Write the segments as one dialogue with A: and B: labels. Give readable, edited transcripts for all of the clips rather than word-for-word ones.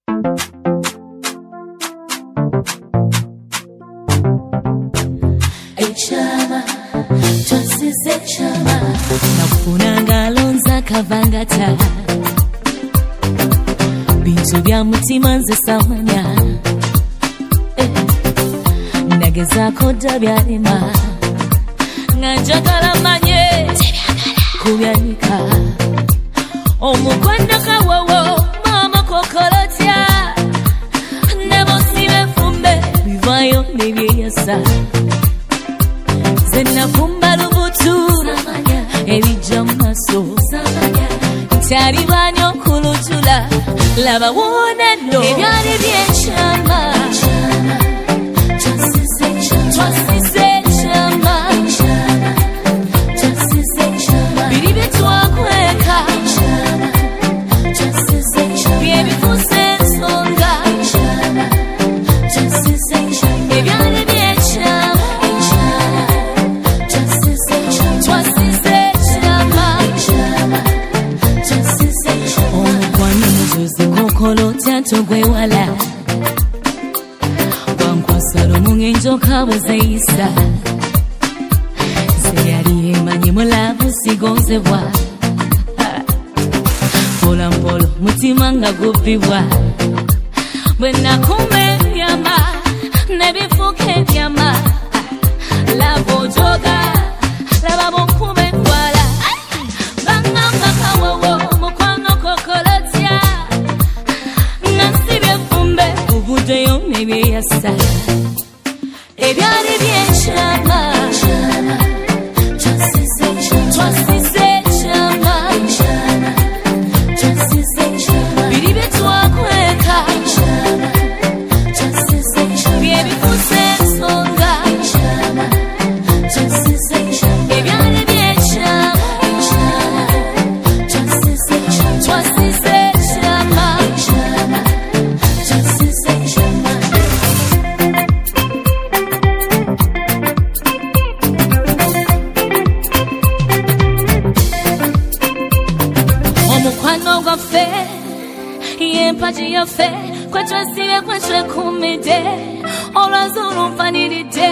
A: Echama, twasize echama, nakufuna ngalonza kavangata, bintu bya mutima nze samanya, nagezako dabyalima, nganjagala manye kubyanika, omukwano kawowo mama kokolotya, nebosibe fumbe bivayo nebyeyasa, zena fumba lubutu ebijja mumaso nkyalibani okulujula laba wonano ebyali byekyama twasize ekyama biri byetwakweka byebifuse ensonga ebyali byekyama kolotya togwewala wankwasala omungenjoka bwezeyisa seyali emanyi mulavu sigonzebwa mpolampola mutima nga gubbibwa bwe nakuma ebyama nebifuuka ebyama laba ojoga laba bonkuba endwala bangamba kawowo mukwano kokolotya ubudeyo nebyeyasa ebyali byekyama twasize ekyama biri byetwakweka byebifuse ensonga ebyali byekyama twasize ekyama omukwano gwaffe yempaji yaffe kwetwasibe kwetwekumidde olwazulu nfaniridde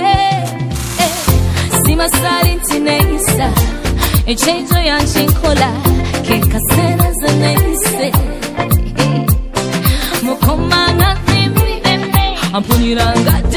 A: simasali nti neyisa ekyenjo yankinkola kekaseera ze neyise mukomanga ampuniranga